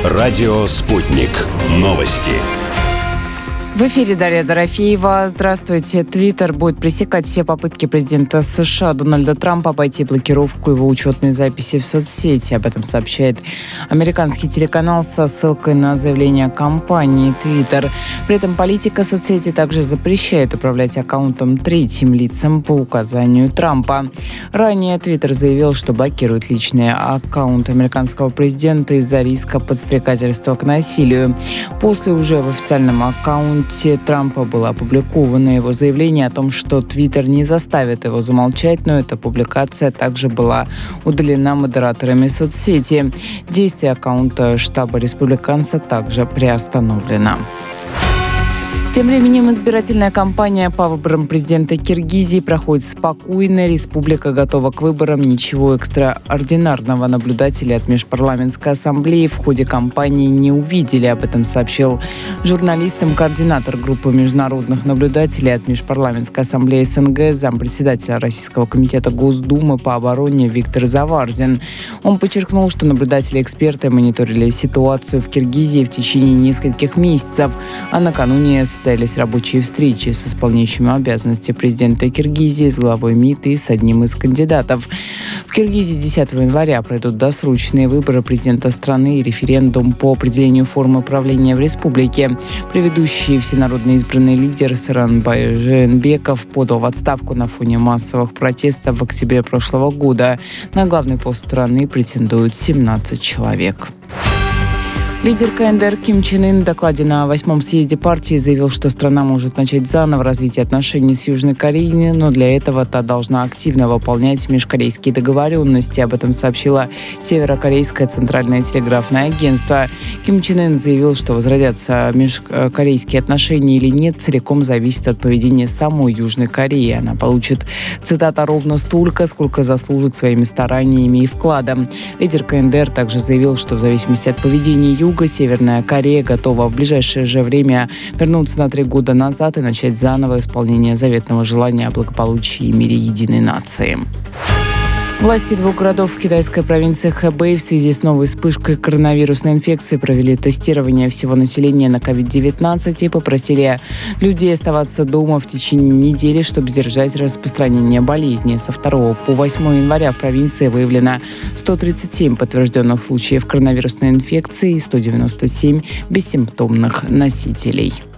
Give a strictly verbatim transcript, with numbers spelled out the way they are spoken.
Радио «Спутник». Новости. В эфире Дарья Дорофеева. Здравствуйте. Твиттер будет пресекать все попытки президента США Дональда Трампа обойти блокировку его учетной записи в соцсети. Об этом сообщает американский телеканал со ссылкой на заявление компании Твиттер. При этом политика соцсети также запрещает управлять аккаунтом третьим лицам по указанию Трампа. Ранее Твиттер заявил, что блокирует личный аккаунт американского президента из-за риска подстрекательства к насилию. После уже в официальном аккаунте Трампа было опубликовано его заявление о том, что Твиттер не заставит его замолчать, но эта публикация также была удалена модераторами соцсети. Действие аккаунта штаба республиканца также приостановлено. Тем временем избирательная кампания по выборам президента Киргизии проходит спокойно. Республика готова к выборам. Ничего экстраординарного наблюдатели от Межпарламентской ассамблеи в ходе кампании не увидели. Об этом сообщил журналистам координатор группы международных наблюдателей от Межпарламентской ассамблеи СНГ, зампредседателя Российского комитета Госдумы по обороне Виктор Заварзин. Он подчеркнул, что наблюдатели-эксперты мониторили ситуацию в Киргизии в течение нескольких месяцев, а накануне состоялись рабочие встречи с исполняющими обязанности президента Киргизии, с главой МИД и с одним из кандидатов. В Киргизии десятого января пройдут досрочные выборы президента страны и референдум по определению формы правления в республике. Предыдущий всенародно избранный лидер Сооронбай Жээнбеков подал в отставку на фоне массовых протестов в октябре прошлого года. На главный пост страны претендуют семнадцать человек. Лидер КНДР Ким Чен Ын в докладе на восьмом съезде партии заявил, что страна может начать заново развитие отношений с Южной Кореей, но для этого та должна активно выполнять межкорейские договоренности. Об этом сообщило Северокорейское центральное телеграфное агентство. Ким Чен Ын заявил, что возродятся межкорейские отношения или нет, целиком зависит от поведения самой Южной Кореи. Она получит, цитата, ровно столько, сколько заслужит своими стараниями и вкладом. Лидер КНДР также заявил, что в зависимости от поведения Юга, Северная Корея готова в ближайшее же время вернуться на три года назад и начать заново исполнение заветного желания о благополучии и мире единой нации. Власти двух городов в китайской провинции Хэбэй в связи с новой вспышкой коронавирусной инфекции провели тестирование всего населения на ковид девятнадцать и попросили людей оставаться дома в течение недели, чтобы сдержать распространение болезни. Со второго по восьмое января в провинции выявлено сто тридцать семь подтвержденных случаев коронавирусной инфекции и сто девяносто семь бессимптомных носителей.